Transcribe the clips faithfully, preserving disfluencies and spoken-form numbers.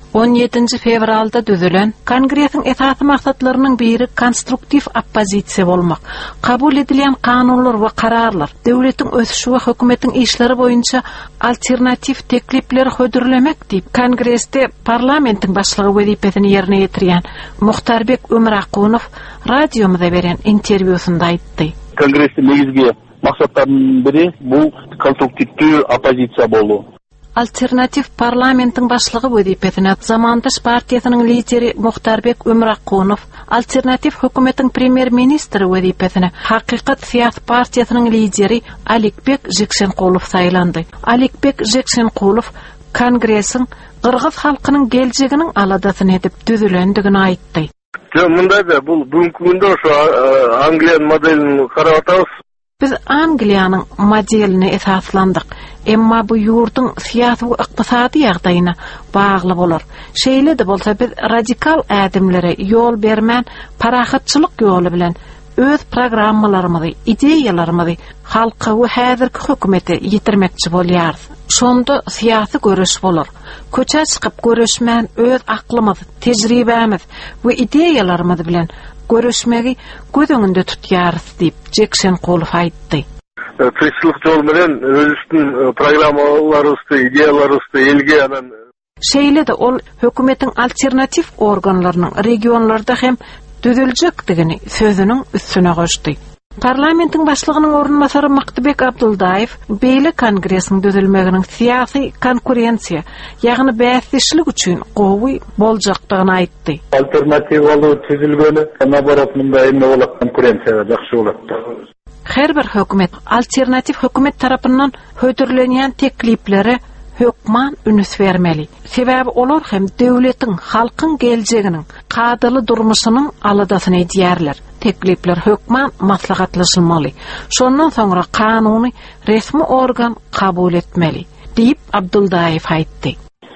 on yedinci fevralda düzülen Kongresin esasy maksatlarynyň biri konstruktiv oppozisiýa bolmak. Kabul edilen kanunlar we kararlar döwletiň ösüşi we hökümetiň işleri boýunça alternativ teklipler hödürlemek diýip Kongresde parlamentiň başlygy wezipesini ýerine ýetirýän Muhtarbek Ömürakonow radiomyza beren interwýusunda aýtdy. Kongresde negizgi maksatlarynyň biri bu konstruktivdүү oppozisiýa boluu. Alternativ parlamentiň başlygy wezipesine Zamandaş partiýasynyň lideri Muhtarbek Ömürakonow, alternativ hökümetiň premier ministri wezipesine Hakykat Siýasat partiýasynyň lideri Alikbek Jeksenkulow saýlandy. Alikbek Jeksenkulow Kongresiň Kırgız halkynyň geljeginiň aladasyny edip düzülendigini aýtdy. Munda da bu bugünkü günde şu Angliýa modelini karap atabız. Biz Angliýanyň modelini esaslandyk. Emma bu ýurdun siýasy we ykdysady ýagdaýyna bagly bolar. Şeýle de bolsa biz radikal ädimlere ýol bermän parahatçylyk ýoly bilen öz programmalarymyzy, ideýalarymyzy halka we häzirki hökümete ýetirmekçi bolýarys. Şonda siýasy görüş bolar. Köçe çykyp görüşmän öz aklymyzy, tejribämiz we ideýalarymyz bilen görüşmegi göz öňünde tutýarys diýip Jeksenkulow aýtdy. Preçilik yol bilen özüstün programmalarybızdy, ideýalarybızdy elge anan şeýle de ol hökümetiň alternativ organlarynyň regionlarda hem düzüljekdigini sözüniň üstüne goşdy. Parlamentiň başlygynyň orunmasary Maktybek Abduldaýew beýle kongresiň düzülmeginiň siýasy konkurensiýa, ýagny bäsleşlik üçin gowy boljakdygyny aýtdy. Alternativ bolup tüzülgeni nabarat munda emne bolak konkurensiýa jakşy bolatdy. Her bir hökümet alternativ hökümet tarapyndan hödürlenýän teklipleri hökman ünüs vermeli. Sebäbi olar hem döwletiň, halkyň geljeginiň, kadyly durmuşynyň aladasyny edýärler. Teklipler hökman maslahatlaşylmaly. Şondan soňra kanuny resmi organ kabul etmeli, diýip Abduldaýew aýtdy.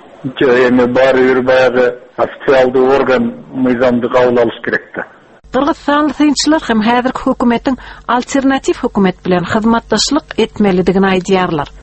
Ýöne bary bir baýagy ofitsialdy organ myzamdy kabul alyş gerekdi. Kırgızstanly synçylar hem häzirki hökümetiň alternativ hökümet bilen hyzmatdaşlyk etmelidigini aýdýarlar.